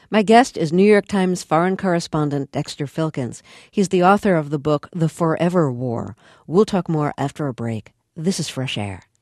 My guest is New York Times foreign correspondent Dexter Filkins. He's the author of the book The Forever War. We'll talk more after a break. This is Fresh Air.